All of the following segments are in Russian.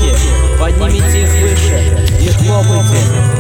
руки, поднимите их выше и хлопайте,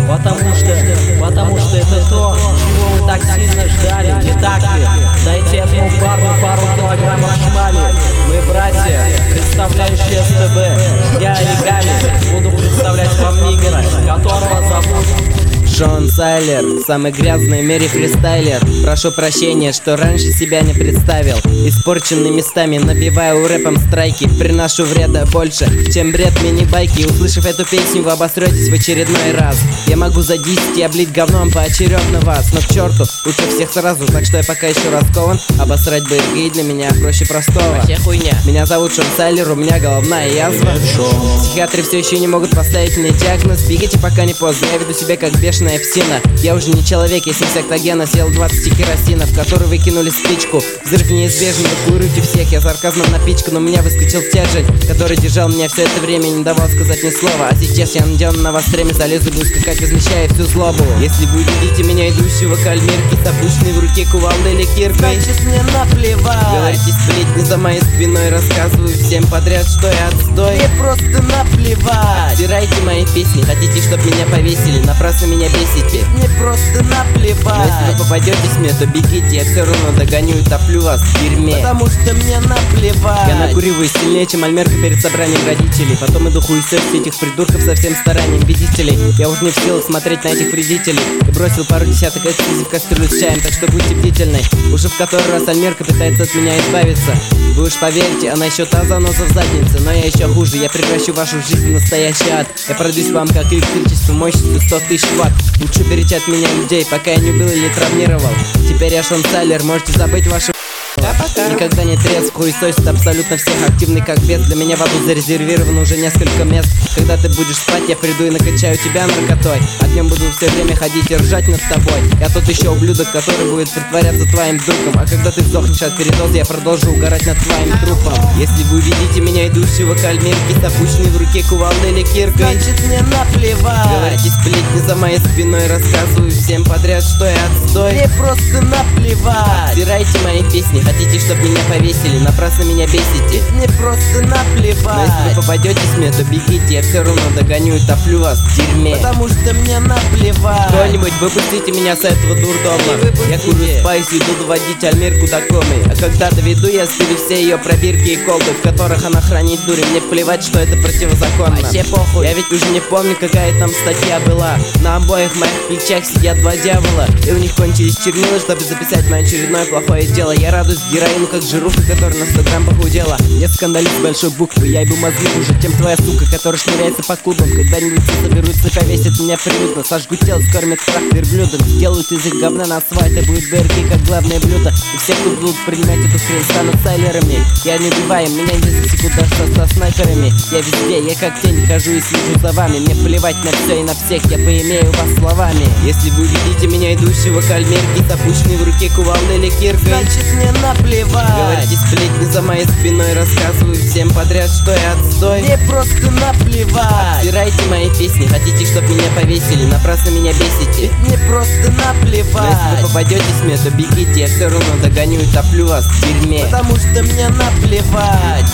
потому что это то, чего вы так сильно ждали, не так ли? Дайте этому парню пару килограммов шмали. Мы братья, представляющие СТБ. Я Оригами буду представлять вам нигера, которого зовут Шон Сайлер, самый грязный в мире фристайлер. Прошу прощения, что раньше себя не представил. Испорченный местами, набиваю рэпом страйки. Приношу вреда больше, чем бред мини-байки. Услышав эту песню, вы обосретесь в очередной раз. Я могу за 10 облить говном поочередно вас, но к черту, лучше всех сразу. Так что я пока еще раскован. Обосрать БРГ для меня проще простого. вообще хуйня. Меня зовут Шон Сайлер, у меня головная язва. Психиатры все еще не могут поставить мне диагноз. Бегите, пока не поздно, я веду себя как бешеная псина. Я уже не человек, я синсектогена. Съел 20 керосинов, которые выкинули спичку. Взрыв неизбежен, эвакуируйте всех. Я сарказмом напичкан, у меня выскочил стержень, который держал меня все это время, не давал сказать ни слова. А сейчас я надену на вас стреме, залезу, буду скакать, возмещая всю злобу. Если вы увидите меня идущего к альмирке с опущенной в руке кувалдой или киркой, Значит мне наплевать. говорите сплетни за моей спиной, рассказываю всем подряд, что я отстой. Мне просто наплевать. Отбирайте мои песни, хотите, чтоб меня повесили, напрасно меня бесите. Мне просто наплевать. Но если вы попадетесь мне, то бегите, я все равно догоню и топлю вас в дерьме. Потому что мне наплевать. Я накуриваюсь сильнее, чем Альмерка перед собранием родителей. Потом иду хуесосить этих придурков со всем старанием видителей. Я уже не в силах смотреть на этих вредителей. И бросил пару десяток экстази в кастрюлю с чаем, так что будьте бдительны. Уже в который раз Альмерка пытается от меня избавиться. Вы уж поверьте, она еще та заноза в заднице. Но я еще хуже, я превращу вашу жизнь в настоящий ад. Я пройдусь вам как электричество мощностью 100 тысяч ватт. Лучше берите от меня людей, пока я не убил или травмировал. Теперь я Шон Сайлер, можете забыть вашу. Никогда не трезв, хуесосит абсолютно всех, активный как бес. Для меня в аду зарезервировано уже несколько мест. Когда ты будешь спать, я приду и накачаю тебя наркотой. А днем буду все время ходить и ржать над тобой. Я тот еще ублюдок, который будет притворяться твоим другом. А когда ты сдохнешь от передоза, я продолжу угорать над твоим трупом. Если вы увидите меня идущего к альмирке с опущенной в руке кувалдой или киркой, Значит мне наплевать. говорите сплетни за моей спиной, рассказываю всем подряд, что я отстой. Мне просто наплевать. Отбирайте мои песни, хотите, чтоб меня повесили, напрасно меня бесите. Мне просто Но наплевать. если вы попадетесь мне, то бегите, я все равно догоню и топлю вас в дерьме. Потому что мне наплевать. Кто-нибудь выпустите меня с этого дурдома. Я курю спайс и буду водить Альмирку до комы. А когда доведу, я стырю все ее пробирки и колбы, в которых она хранит дури. Мне плевать, что это противозаконно. Вообще похуй. Я ведь уже не помню, какая там статья была. На обоих моих плечах сидят два дьявола, и у них кончились чернила, чтобы записать мое очередное плохое дело. Я радуюсь героину, как жируха, которая на 100 грамм похудела. Я скандалист большой буквы, я ебу мозги хуже, чем твоя сука, которая шныряется по клубам. Когда-нибудь все соберутся, повесят меня прилюдно, сожгут тело, скормят страх верблюдом, сделают из их говна на асфальт, и будет БРК как главное блюдо. И все, кто будут принимать эту хрень, станут сайлерами. Я не убиваем, меня не засекут даже со снайперами. Я везде, я как тень, хожу и слежу за вами. Мне плевать на все и на всех, я поимею вас словами. Если вы увидите меня идущего к альмирке с опущенной в руке кувалдой или киркой, Значит мне наплевать. говорите сплетни за моей спиной, рассказываю всем подряд, что я отстой. Мне просто наплевать. Отбирайте мои песни, хотите, чтоб меня повесили, напрасно меня бесите. Мне просто Но если наплевать. вы попадетесь мне, то бегите, я все равно догоню и топлю вас в дерьме. Потому что мне наплевать.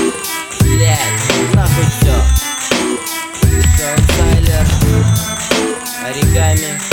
Блять, нахуй все. Шон Сайлер, Оригами.